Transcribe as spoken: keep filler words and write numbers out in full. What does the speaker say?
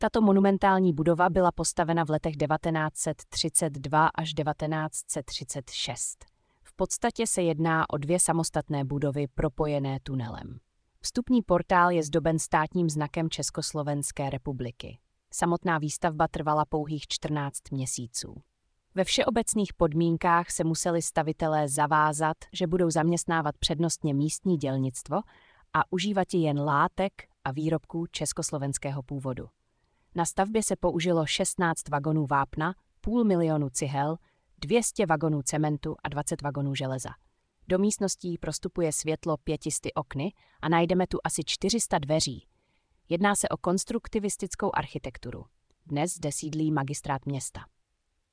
Tato monumentální budova byla postavena v letech devatenáct set třicet dva až devatenáct set třicet šest. V podstatě se jedná o dvě samostatné budovy propojené tunelem. Vstupní portál je zdoben státním znakem Československé republiky. Samotná výstavba trvala pouhých čtrnáct měsíců. Ve všeobecných podmínkách se museli stavitelé zavázat, že budou zaměstnávat přednostně místní dělnictvo a užívat jen látek a výrobků československého původu. Na stavbě se použilo šestnáct vagonů vápna, půl milionu cihel, dvě stě vagonů cementu a dvacet vagonů železa. Do místností prostupuje světlo pětisty okny a najdeme tu asi čtyři sta dveří. Jedná se o konstruktivistickou architekturu. Dnes zde sídlí magistrát města.